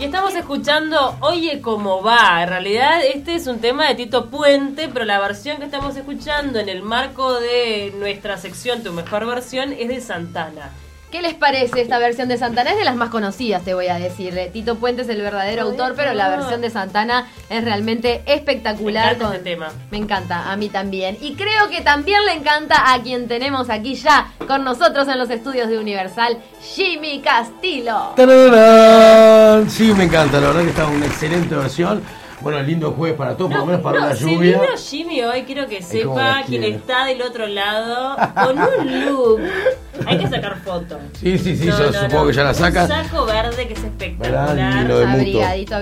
Estamos escuchando Oye Cómo Va. En realidad este es un tema de Tito Puente, pero la versión que estamos escuchando en el marco de nuestra sección Tu Mejor Versión es de Santana. ¿Qué les parece esta versión de Santana? Es de las más conocidas, te voy a decir. Tito Puente es el verdadero autor, pero la versión de Santana es realmente espectacular. Me encanta ese tema. Me encanta, a mí también. Y creo que también le encanta a quien tenemos aquí ya con nosotros en los estudios de Universal, Jimmy Castillo. ¡Tararán! Sí, me encanta, la verdad que está una excelente versión. Bueno, lindo jueves para todos, por lo menos para una lluvia. Si vino Jimmy hoy, quiero que sepa quien está del otro lado con un look. Hay que sacar fotos. Sí, yo supongo que ya la saca. Un saco verde que es espectacular. Abrigadito.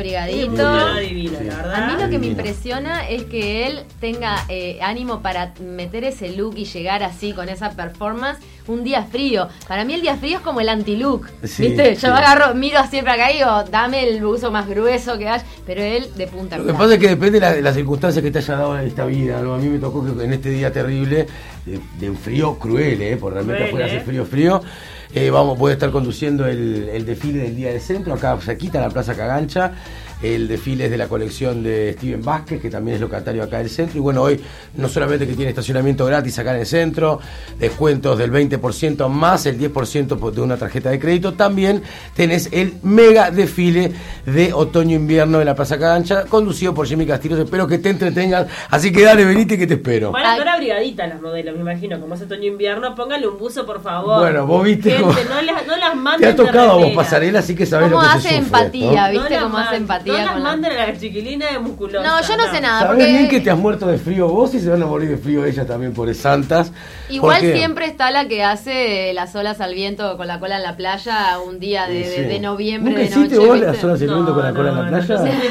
Divino, la verdad. A mí lo que me impresiona es que él tenga ánimo para meter ese look y llegar así con esa performance un día frío. Para mí el día frío es como el anti-look. Sí, ¿viste? sí. Yo miro siempre acá y digo, dame el buzo más grueso que haya, pero él de punta. Lo que pasa es que depende de las circunstancias que te haya dado en esta vida, ¿no? A mí me tocó que en este día terrible, de un frío cruel, por realmente afuera hace frío. Voy a estar conduciendo el desfile del Día del Centro, acá cerquita, la Plaza Cagancha. El desfile es de la colección de Steven Vázquez, que también es locatario acá del centro. Y bueno, hoy no solamente que tiene estacionamiento gratis acá en el centro, descuentos del 20% más el 10% de una tarjeta de crédito, también tenés el mega desfile de otoño-invierno de la Plaza Cagancha, conducido por Jimmy Castillo. Espero que te entretengan, así que dale, venite que te espero. Van a estar abrigaditas las modelos, me imagino, como es otoño-invierno. Póngale un buzo, por favor. Bueno, vos viste. Gente, no las manden. Te ha tocado a vos pasarela, así que sabés lo que se sufre. Hace empatía, ¿no? ¿Viste cómo hace empatía? No las manden a la chiquilina de musculosa. No, yo no sé nada. Sabés bien que te has muerto de frío vos y se van a morir de frío ellas también por santas. Igual siempre está la que hace las olas al viento con la cola en la playa un día de noviembre. ¿Nunca de hiciste noche, vos ¿viste? las olas al viento con la cola en la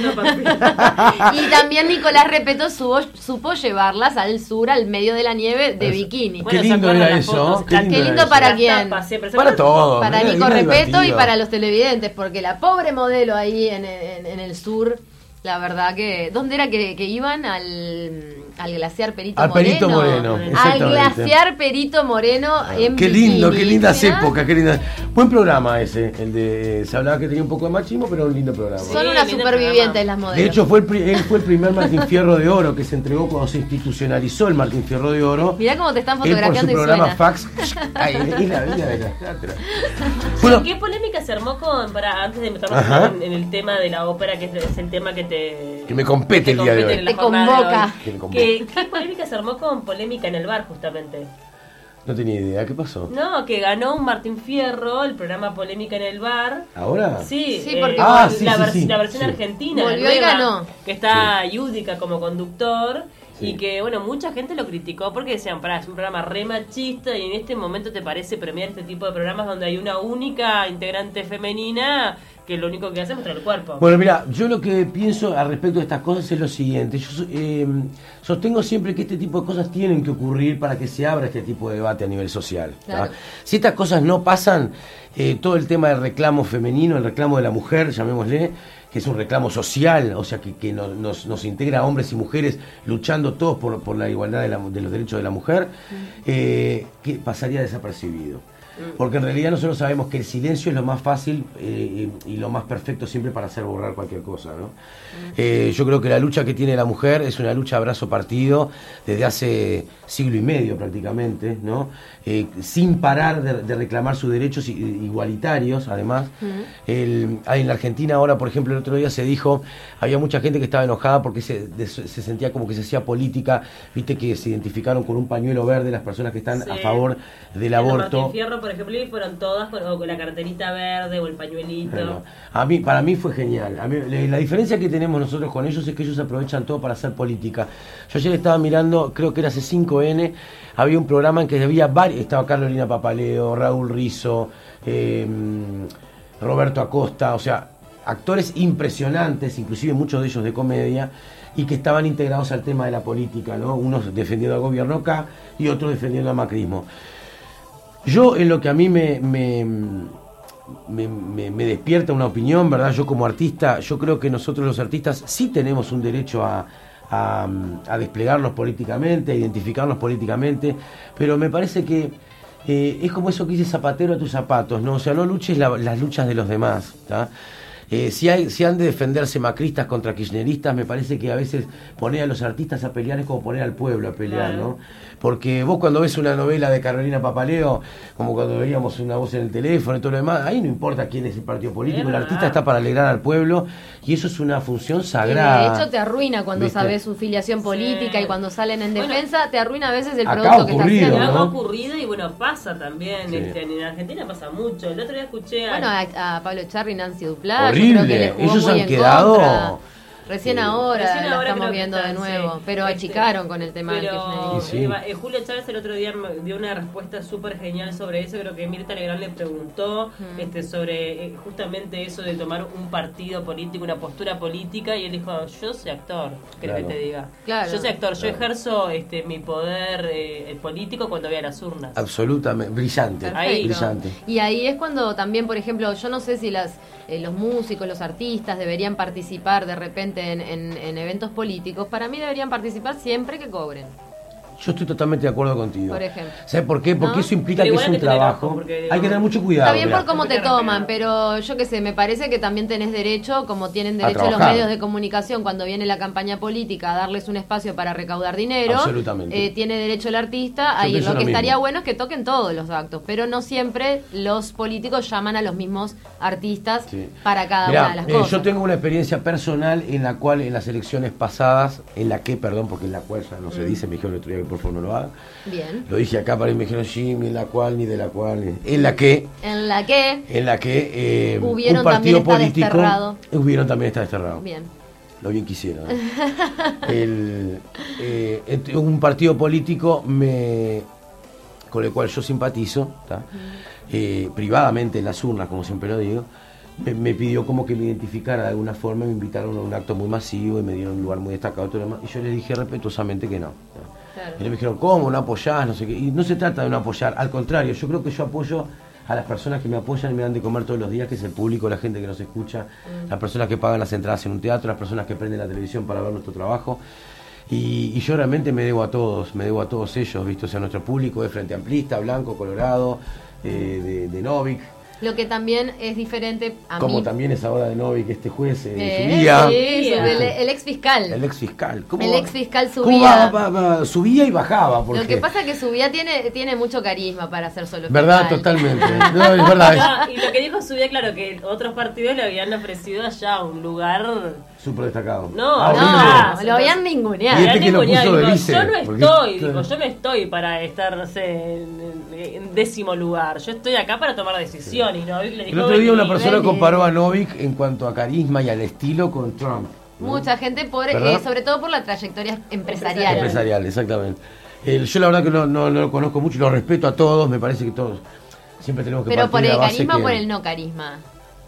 playa? Y también Nicolás Repetto supo llevarlas al sur, al medio de la nieve, de bikini. Qué lindo era eso. Qué lindo para quién. Para todos. Para Nico Repetto y para los televidentes, porque la pobre modelo ahí en el sur, la verdad que... ¿Dónde era que iban? Al glaciar Perito Moreno. Perito Moreno, al glaciar Perito Moreno en Qué lindo, bikini. qué lindas épocas, qué lindas. Buen programa ese, el de... Se hablaba que tenía un poco de machismo, pero era un lindo programa. Son unas supervivientes las modelos. De hecho, él fue el primer Martín Fierro de Oro que se entregó cuando se institucionalizó el Martín Fierro de Oro. Mirá cómo te están fotografiando y suena. Fax. Ay, es la vida de la cátedra. Bueno, ¿qué polémica se armó antes de meternos en el tema de la ópera, que es el tema que me compete el día de hoy? Te convoca. ¿Qué polémica se armó con Polémica en el Bar, justamente? No tenía idea, ¿qué pasó? No, que ganó un Martín Fierro, el programa Polémica en el Bar. ¿ahora? Sí, porque la versión argentina. Volvió y ganó. Que está Yudica como conductor. Sí. Y que, bueno, mucha gente lo criticó porque decían, es un programa re machista y en este momento te parece premiar este tipo de programas donde hay una única integrante femenina que lo único que hace es mostrar el cuerpo. Bueno, mira, yo lo que pienso al respecto de estas cosas es lo siguiente. Yo sostengo siempre que este tipo de cosas tienen que ocurrir para que se abra este tipo de debate a nivel social. Claro. Si estas cosas no pasan, todo el tema del reclamo femenino, el reclamo de la mujer, llamémosle, que es un reclamo social, o sea, que nos integra a hombres y mujeres luchando todos por la igualdad de los derechos de la mujer, que pasaría desapercibido. Porque en realidad nosotros sabemos que el silencio es lo más fácil y lo más perfecto siempre para hacer borrar cualquier cosa, ¿no? Yo creo que la lucha que tiene la mujer es una lucha a brazo partido desde hace siglo y medio prácticamente, ¿no? Sin parar de reclamar sus derechos igualitarios, además. En la Argentina ahora, por ejemplo, el otro día se dijo, había mucha gente que estaba enojada porque se sentía como que se hacía política, viste que se identificaron con un pañuelo verde las personas que están a favor del aborto. Martín Fierro, por ejemplo, y fueron todas con la carterita verde o el pañuelito. Bueno, para mí fue genial. La diferencia que tenemos nosotros con ellos es que ellos aprovechan todo para hacer política. Yo ayer estaba mirando, creo que era C5N, había un programa en que había varios, estaba Carolina Papaleo, Raúl Rizzo, Roberto Acosta, o sea, actores impresionantes, inclusive muchos de ellos de comedia, y que estaban integrados al tema de la política, ¿no? Unos defendiendo al gobierno acá y otros defendiendo al macrismo. Yo, en lo que a mí me despierta una opinión, ¿verdad? Yo como artista, yo creo que nosotros los artistas sí tenemos un derecho a desplegarnos políticamente, a identificarnos políticamente, pero me parece que es como eso que dice zapatero a tus zapatos, ¿no? O sea, no luches las luchas de los demás, ¿tá? Si han de defenderse macristas contra kirchneristas, me parece que a veces poner a los artistas a pelear es como poner al pueblo a pelear, ¿no? Porque vos cuando ves una novela de Carolina Papaleo, como cuando veíamos Una voz en el teléfono y todo lo demás, ahí no importa quién es el partido político, el artista está para alegrar al pueblo y eso es una función sagrada. Y de hecho te arruina cuando ¿viste? Sabes su filiación política y cuando salen en defensa, te arruina a veces el acá producto que está haciendo. ¿no? Ha ocurrido y bueno, pasa también, Sí. En Argentina pasa mucho. El otro día escuché Bueno, a Pablo Echarri y Nancy Duplá, horrible, yo creo que le jugó ellos muy han en quedado contra. Recién ahora Recién la ahora estamos creo que viendo de están, nuevo, sí. pero achicaron con el tema del Pero kirchnerismo. Julio Chávez el otro día dio una respuesta súper genial sobre eso. Creo que Mirta Legrand le preguntó sobre justamente eso de tomar un partido político, una postura política, y él dijo, yo soy actor, ¿querés Claro. que te diga? Claro. Yo soy actor, yo Claro. ejerzo mi poder político cuando voy a las urnas. Absolutamente, brillante, Ahí. brillante. Y ahí es cuando también, por ejemplo, yo no sé si los músicos, los artistas deberían participar de repente en eventos políticos. Para mí deberían participar siempre que cobren. Yo estoy totalmente de acuerdo contigo. Por ejemplo. ¿Sabes por qué? Porque ¿No? eso implica Pero que es igual un hay que tener trabajo. ojo, porque, Hay que tener mucho cuidado. Está bien mirá. por cómo te Hay que toman, respetar. pero yo qué sé, me parece que también tenés derecho, como tienen A derecho los trabajar. medios de comunicación cuando viene la campaña política, a darles un espacio para recaudar dinero. Absolutamente. Tiene derecho el artista a Yo ir. pienso Lo que lo estaría mismo. bueno es que toquen todos los actos, pero no siempre los políticos llaman a los mismos artistas Sí. para cada Mirá, una de las cosas. yo tengo una experiencia personal en la cual en las elecciones pasadas, porque en la cual ya no se dice, me dijeron el otro día que por favor no lo haga. Bien. Lo dije acá para mí, me dijeron Jimmy, en la cual, ni de la cual, en la que En la que un Hubieron partido también está político desterrado. hubieron también está desterrado. Bien. Lo bien quisiera. Un partido político con el cual yo simpatizo, ¿tá? Privadamente en las urnas, como siempre lo digo, me pidió como que me identificara de alguna forma, me invitaron a un acto muy masivo y me dieron un lugar muy destacado, todo lo demás, y yo les dije respetuosamente que no. Claro. Y me dijeron, ¿cómo? ¿No apoyás? No sé qué. Y no se trata de no apoyar, al contrario, yo creo que yo apoyo a las personas que me apoyan y me dan de comer todos los días, que es el público, la gente que nos escucha, las personas que pagan las entradas en un teatro, las personas que prenden la televisión para ver nuestro trabajo. Y yo realmente me debo a todos ellos, ¿viste? O sea, nuestro público es Frente Amplista, Blanco, Colorado, de Novik, Lo que también es diferente a como mí. también es ahora de Novik este juez, subía. Sí, el ex fiscal. El ex fiscal. El ex fiscal ¿Cómo subía. subía y bajaba? Porque, Lo que pasa es que Subía tiene mucho carisma para ser solo ¿verdad? fiscal. Totalmente. No, es verdad. No, y lo que dijo Subía, claro, que otros partidos le habían ofrecido allá un lugar. Súper destacado. No, horrible. No, lo habían ninguneado. Y este que lo puso de Digo, vice, yo no porque- estoy, yo no estoy para estar, no sé, en décimo lugar. Yo estoy acá para tomar decisiones. ¿No? Le dijo, El otro día una persona vení. comparó a Novik en cuanto a carisma y al estilo con Trump. ¿no? Mucha gente, ¿Verdad? sobre todo por la trayectoria empresarial. Empresarial, exactamente. Yo la verdad que no lo conozco mucho, lo respeto a todos, me parece que todos siempre tenemos que Pero por partir de el la base carisma o que- por el no carisma.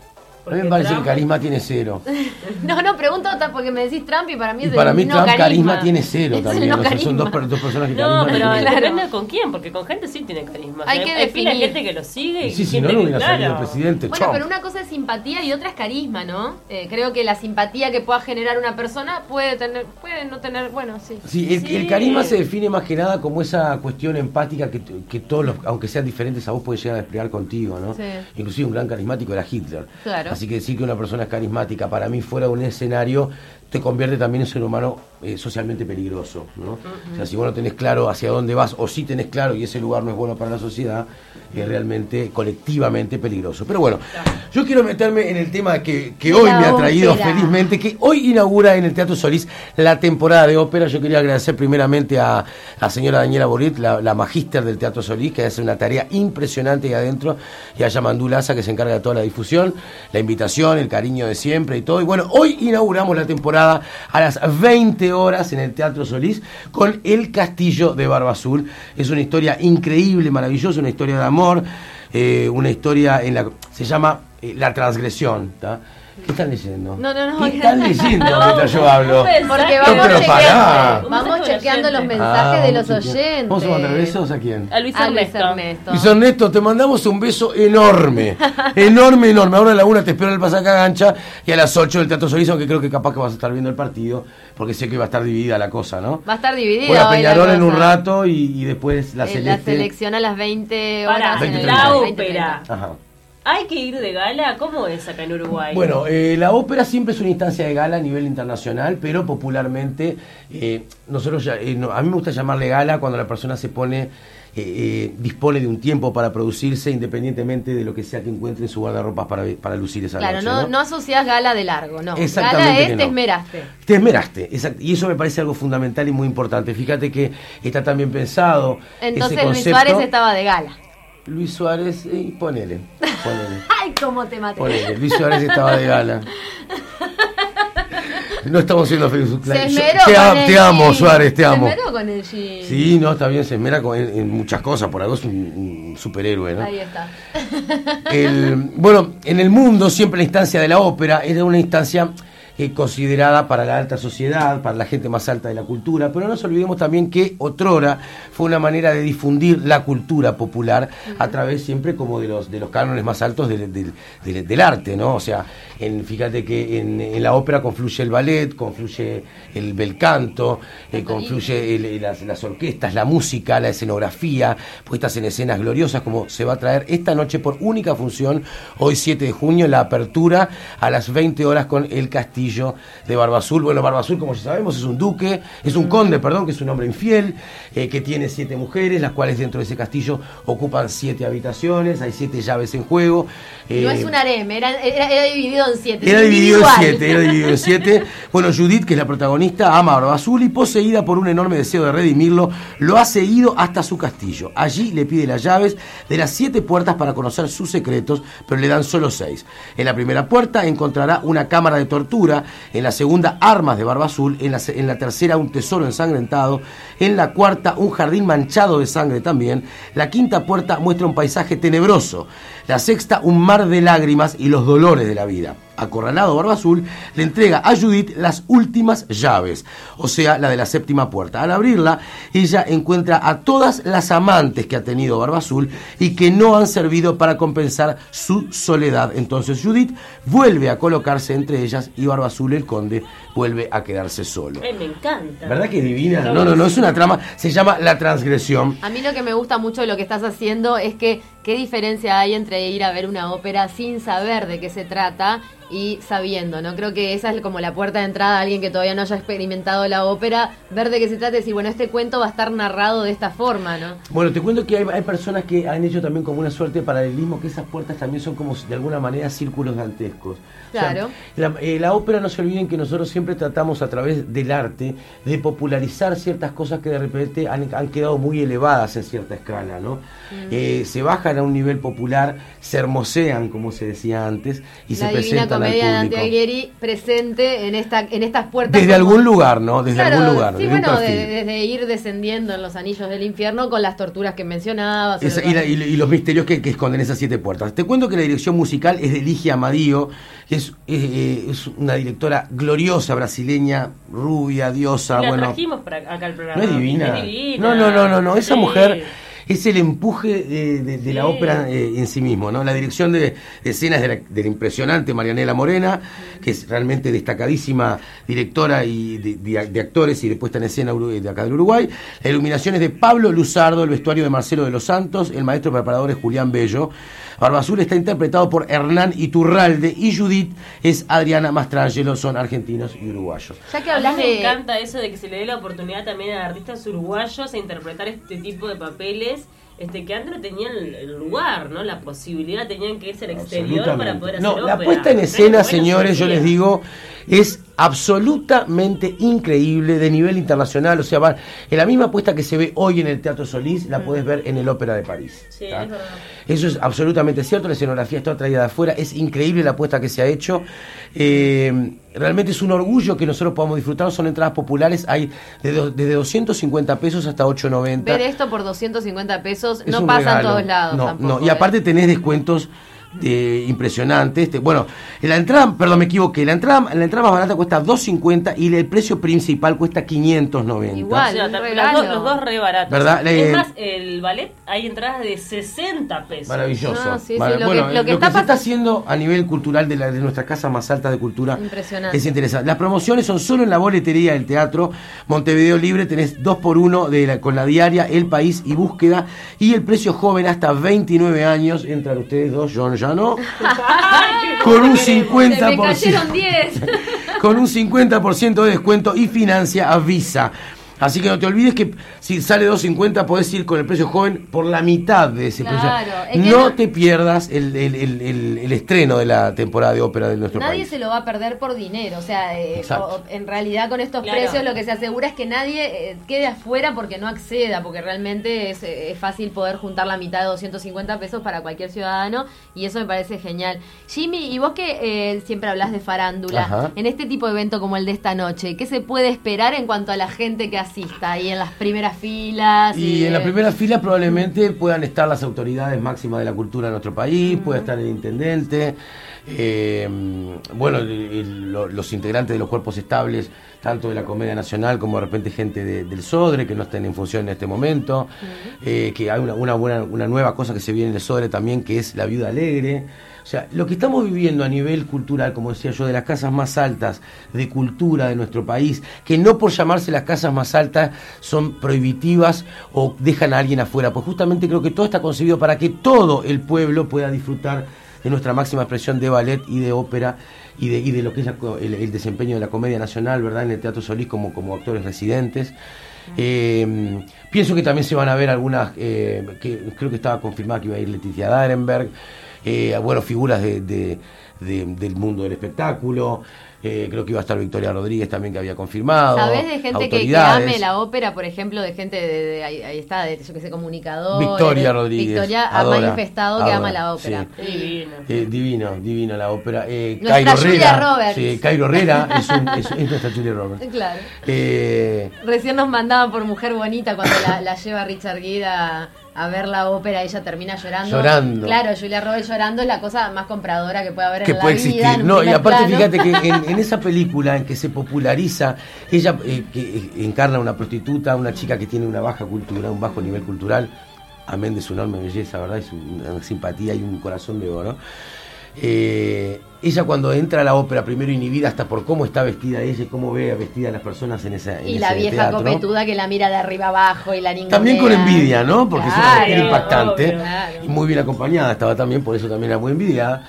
A mí me parece que el carisma tiene cero. No, pregunto porque me decís Trump y para mí Y es para el mí no Trump carisma. carisma tiene cero Es el también. no O sea, son dos carisma. personas que No, carisma pero tienen. Claro. depende con quién, porque con gente sí tiene carisma. Hay O sea, que hay pila de definir. gente que lo sigue Y sí, si gente no, no que, hubiera salido presidente. Bueno, Trump. pero una cosa es simpatía y otra es carisma, ¿no? Creo que la simpatía que pueda generar una persona puede no tener, bueno, sí. Sí, Sí. el carisma se define más que nada como esa cuestión empática que todos los, aunque sean diferentes a vos, pueden llegar a desplegar contigo, ¿no? Sí. Inclusive un gran carismático era Hitler. Claro. Así que decir que una persona es carismática para mí fuera de un escenario te convierte también en ser humano socialmente peligroso, ¿no? O sea, si vos no tenés claro hacia dónde vas, o si tenés claro y ese lugar no es bueno para la sociedad, es realmente colectivamente peligroso. Pero bueno, yo quiero meterme en el tema que hoy La me ha traído ópera. felizmente, que hoy inaugura en el Teatro Solís la temporada de ópera. Yo quería agradecer primeramente a la señora Daniela Borit, la magíster del Teatro Solís, que hace una tarea impresionante ahí adentro, y a Yamandú Laza, que se encarga de toda la difusión, la invitación, el cariño de siempre y todo. Y bueno, hoy inauguramos la temporada a las 20 horas en el Teatro Solís con El Castillo de Barba Azul. Es una historia increíble, maravillosa, una historia de amor, una historia en la se llama La Transgresión, ¿tá? ¿Qué están leyendo? No. ¿Qué están leyendo mientras yo hablo? Porque No, vamos, pero pará. vamos chequeando los mensajes. mensajes de los vamos a chequear. oyentes. ¿Vamos a mandar besos a quién? A Luis A Luis Ernesto. Ernesto. Luis Ernesto, te mandamos un beso enorme. enorme. Ahora a la 1 te espero en el Pasacagancha y a las 8 del Teatro Solís, aunque creo que capaz que vas a estar viendo el partido, porque sé que va a estar dividida la cosa, ¿no? Va a estar dividida. Voy a hoy la Peñarol en un cosa. rato y después la La Celeste. selección a las 20 Para horas. en el la 20:30. ópera. Ajá. ¿Hay que ir de gala? ¿Cómo es acá en Uruguay? Bueno, la ópera siempre es una instancia de gala a nivel internacional, pero popularmente nosotros a mí me gusta llamarle gala cuando la persona se pone dispone de un tiempo para producirse independientemente de lo que sea que encuentre en su guardarropas para lucir esa noche. Claro, no asociás gala de largo, no. Exactamente. Gala es te esmeraste. Te esmeraste, exacto. Y eso me parece algo fundamental y muy importante. Fíjate que está también pensado. Entonces ese concepto. Luis Suárez estaba de gala. Luis Suárez, ponele. Ay, cómo te maté. Ponele, Luis Suárez estaba de gala. No estamos siendo Facebook Live. Te amo, Suárez, te amo. Se esmeró con el jean. Sí, no, está bien, se esmera en muchas cosas, por algo es un superhéroe, ¿no? Ahí está. Bueno, en el mundo siempre la instancia de la ópera era una instancia considerada para la alta sociedad, para la gente más alta de la cultura, pero no nos olvidemos también que otrora fue una manera de difundir la cultura popular a través siempre como de los cánones más altos del arte, ¿no? O sea, fíjate que en la ópera confluye el ballet, confluye el bel canto, confluye las orquestas, la música, la escenografía, puestas en escenas gloriosas como se va a traer esta noche por única función, hoy 7 de junio, la apertura a las 20 horas con el Castillo de Barba Azul. Bueno, Barba Azul, como ya sabemos, es un conde, que es un hombre infiel, que tiene 7 mujeres, las cuales dentro de ese castillo ocupan 7 habitaciones, hay 7 llaves en juego. No es un harem, era dividido en 7. Era dividido en 7. Bueno, Judith, que es la protagonista, ama a Barba Azul y poseída por un enorme deseo de redimirlo, lo ha seguido hasta su castillo. Allí le pide las llaves de las 7 puertas para conocer sus secretos, pero le dan solo 6. En la primera puerta encontrará una cámara de tortura, en la segunda armas de Barba Azul, en la tercera un tesoro ensangrentado, en la cuarta un jardín manchado de sangre también, la quinta puerta muestra un paisaje tenebroso, la sexta un mar de lágrimas y los dolores de la vida. Acorralado, Barba Azul le entrega a Judith las últimas llaves, o sea, la de la séptima puerta. Al abrirla, ella encuentra a todas las amantes que ha tenido Barba Azul y que no han servido para compensar su soledad. Entonces Judith vuelve a colocarse entre ellas y Barba Azul, el conde, vuelve a quedarse solo. Me encanta. ¿Verdad que es divina? No, es una trama, se llama La Transgresión. A mí lo que me gusta mucho de lo que estás haciendo es que qué diferencia hay entre ir a ver una ópera sin saber de qué se trata y sabiendo, ¿no? Creo que esa es como la puerta de entrada a alguien que todavía no haya experimentado la ópera, ver de qué se trata y decir, bueno, este cuento va a estar narrado de esta forma, ¿no? Bueno, te cuento que hay personas que han hecho también como una suerte de paralelismo, que esas puertas también son como de alguna manera círculos dantescos. Claro. O sea, la ópera, no se olviden que nosotros siempre tratamos a través del arte de popularizar ciertas cosas que de repente han quedado muy elevadas en cierta escala, ¿no? Se bajan a un nivel popular, se hermosean, como se decía antes, y se presentan al público. La Divina Comedia de Dante Alighieri presente en estas puertas. Desde algún lugar, ¿no? Desde algún lugar. Sí, bueno, desde ir descendiendo en los anillos del infierno con las torturas que mencionabas. Y los misterios que esconden esas 7 puertas. Te cuento que la dirección musical es de Ligia Amadío, que es una directora gloriosa, brasileña, rubia, diosa. La trajimos para acá al programa. ¿No es divina? Es divina. No. Esa mujer es el empuje de la ópera en sí mismo, ¿no? La dirección de escenas de la impresionante Marianela Morena, que es realmente destacadísima directora y de actores y de puesta en escena de acá del Uruguay. La iluminación es de Pablo Luzardo, el vestuario de Marcelo de los Santos, el maestro preparador es Julián Bello. Barba Azul está interpretado por Hernán Iturralde y Judith es Adriana Mastrangelo, son argentinos y uruguayos. Ya que hablas me encanta eso de que se le dé la oportunidad también a artistas uruguayos a interpretar este tipo de papeles, que antes no tenían el lugar, ¿no? La posibilidad, tenían que irse al exterior para poder hacer ópera. La puesta en escena, señores, yo les digo, es absolutamente increíble, de nivel internacional. O sea, en la misma puesta que se ve hoy en el Teatro Solís, la puedes ver en el Ópera de París. Sí, es verdad. Eso es absolutamente cierto, la escenografía está traída de afuera, es increíble la apuesta que se ha hecho. Realmente es un orgullo que nosotros podamos disfrutar, son entradas populares, hay desde 250 pesos hasta 8.90. Ver esto por 250 pesos no pasa en todos lados tampoco. Y aparte tenés descuentos impresionante. Bueno, la entrada, perdón, me equivoqué, la entrada más barata cuesta 2.50 y el precio principal cuesta 590. Igual, o sea, los dos re baratos. ¿Verdad? Es más, el ballet hay entradas de 60 pesos. Maravilloso. No, sí, lo que se está haciendo a nivel cultural de nuestras casas más altas de cultura impresionante. Es interesante. Las promociones son solo en la boletería del teatro. Montevideo Libre tenés 2x1 con la diaria El País y Búsqueda, y el precio joven hasta 29 años. Entran ustedes dos, John Moyano, con un 50%. Se me cayeron 10. Con un 50% de descuento y financia a Visa. Así que no te olvides que si sale 2.50 podés ir con el precio joven por la mitad de ese precio. Es que no te pierdas el estreno de la temporada de ópera de nuestro país. Nadie se lo va a perder por dinero. O sea, en realidad con estos precios lo que se asegura es que nadie quede afuera porque no acceda, porque realmente es fácil poder juntar la mitad de 250 pesos para cualquier ciudadano, y eso me parece genial. Jimmy, y vos que siempre hablas de farándula, en este tipo de evento como el de esta noche, ¿qué se puede esperar en cuanto a la gente que asista ahí en las primeras filas? Y en las primeras filas probablemente puedan estar las autoridades máximas de la cultura de nuestro país, pueda estar el intendente, los integrantes de los cuerpos estables, tanto de la Comedia Nacional como de repente gente del Sodre, que no estén en función en este momento, que hay una nueva cosa que se viene en el Sodre también, que es la Viuda Alegre. O sea, lo que estamos viviendo a nivel cultural, como decía yo, de las casas más altas de cultura de nuestro país, que no por llamarse las casas más altas son prohibitivas o dejan a alguien afuera, pues justamente creo que todo está concebido para que todo el pueblo pueda disfrutar de nuestra máxima expresión de ballet y de ópera y de lo que es el desempeño de la Comedia Nacional, ¿verdad?, en el Teatro Solís como actores residentes. Pienso que también se van a ver algunas, que creo que estaba confirmada que iba a ir Leticia Darenberg, figuras del mundo del espectáculo. Creo que iba a estar Victoria Rodríguez también, que había confirmado. ¿Sabés de gente que ame la ópera, por ejemplo, de gente ahí está, yo que sé, comunicador? Victoria Rodríguez. Victoria ha manifestado que ama la ópera. Sí. Divino la ópera. Nuestra Julia Roberts. Sí, Cairo Herrera es nuestra Julia Roberts. Claro. Recién nos mandaban por Mujer Bonita cuando la lleva Richard Gere a ver la ópera, ella termina llorando. Claro, Julia Roberts llorando es la cosa más compradora que puede haber en la vida. Existir. No, y aparte fíjate que en esa película en que se populariza, ella que encarna una prostituta, una chica que tiene una baja cultura, un bajo nivel cultural, amén de su enorme belleza, ¿verdad? Es una simpatía y un corazón de oro. Ella cuando entra a la ópera, primero inhibida hasta por cómo está vestida ella y cómo ve vestida a las personas en ese teatro. Y la vieja teatro, copetuda que la mira de arriba abajo y la ningunea. También con envidia, ¿no? Porque es una mujer impactante, claro. Y muy bien acompañada estaba también, por eso también era muy envidiada.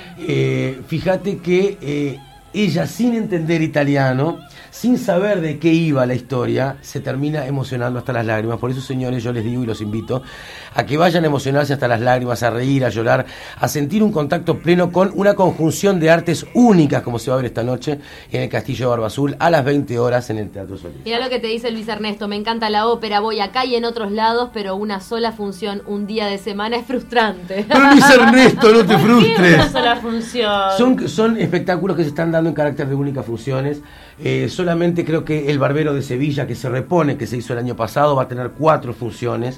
Fíjate que ella, sin entender italiano, sin saber de qué iba la historia, se termina emocionando hasta las lágrimas. Por eso, señores, yo les digo y los invito a que vayan a emocionarse hasta las lágrimas, a reír, a llorar, a sentir un contacto pleno con una conjunción de artes únicas, como se va a ver esta noche en el Castillo de Barba Azul a las 20 horas en el Teatro Solís. Mira lo que te dice Luis Ernesto: me encanta la ópera, voy acá y en otros lados, pero una sola función un día de semana es frustrante. Pero Luis Ernesto, no te frustres. Una sola función. Son espectáculos que se están dando en carácter de únicas funciones. Solamente creo que El Barbero de Sevilla, que se repone, que se hizo el año pasado, va a tener 4 funciones.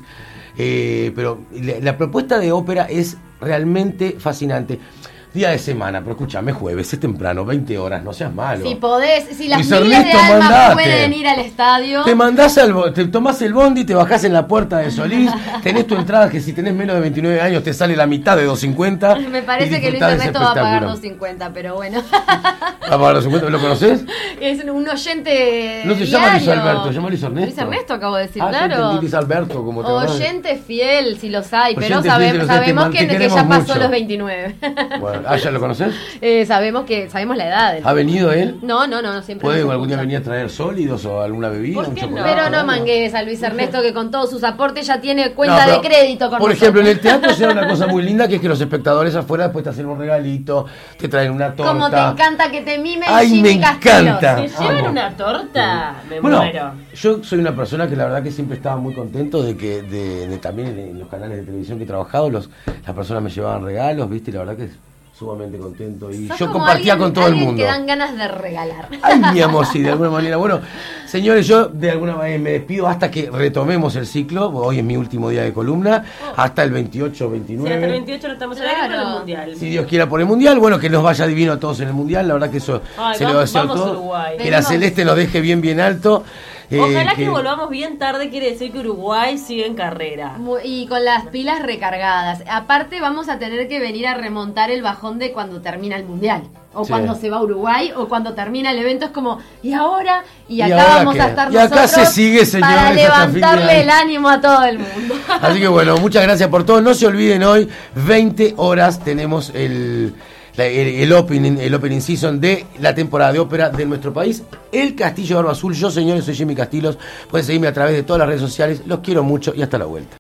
Pero la propuesta de ópera es realmente fascinante. Día de semana, pero escúchame, jueves, es temprano, 20 horas, no seas malo. Si podés, si las Luis miles Ernesto, de almas mandate. pueden ir al estadio. Te tomás el bondi, te bajás en la puerta de Solís, tenés tu entrada que si tenés menos de 29 años te sale la mitad de 2.50. Me parece que Luis Ernesto va a pagar 2.50, pero bueno. ¿Va a pagar 2.50? ¿Lo conoces? Es un oyente. No se llama Luis Alberto, se llama Luis Ernesto. Luis Ernesto acabo de decir, yo claro. entendí que es Alberto, como te oyente fiel, si los hay, pero Oyente fiel, sabemos que ya pasó mucho. los 29. Bueno, ¿ya lo conoces? Sabemos la edad. ¿Ha venido él? No, siempre. ¿Puede nos algún día escucha. venir a traer sólidos o alguna bebida? ¿Por qué un no? chocolate? Pero no mangues a Luis Ernesto, que con todos sus aportes ya tiene cuenta de crédito con Por nosotros. ejemplo, en el teatro se da una cosa muy linda, que es que los espectadores afuera después te hacen un regalito, te traen una torta. Como te encanta que te mime Ay, Jimmy me Castelos. encanta. ¿Te llevan Amo. una torta? Me Bueno, muero. yo soy una persona que la verdad que siempre estaba muy contento de que también en los canales de televisión que he trabajado, las personas me llevaban regalos, ¿viste? Y la verdad que es sumamente contento. Y Sos yo como compartía con todo el alguien mundo. que dan ganas de regalar. Ay, mi amor, sí, de alguna manera. Bueno, señores, yo de alguna manera me despido hasta que retomemos el ciclo. Hoy es mi último día de columna, hasta el 28, 29. Sí, hasta el 28 no estamos al aire por el Mundial. Si Dios quiera por el Mundial, bueno, que nos vaya divino a todos en el Mundial. La verdad que eso se le va a decir a vamos todos. Uruguay. Que la celeste nos deje bien alto. Ojalá que volvamos bien tarde, quiere decir que Uruguay sigue en carrera. Y con las pilas recargadas. Aparte vamos a tener que venir a remontar el bajón de cuando termina el Mundial. O cuando se va a Uruguay, o cuando termina el evento, es como, ¿y ahora? Y acá vamos a estar nosotros acá se sigue, señores, para levantarle el ánimo a todo el mundo. Así que bueno, muchas gracias por todo. No se olviden, hoy, 20 horas, tenemos el opening season de la temporada de ópera de nuestro país, El Castillo de Barba Azul. Yo, señores, soy Jimmy Castillos. Pueden seguirme a través de todas las redes sociales. Los quiero mucho y hasta la vuelta.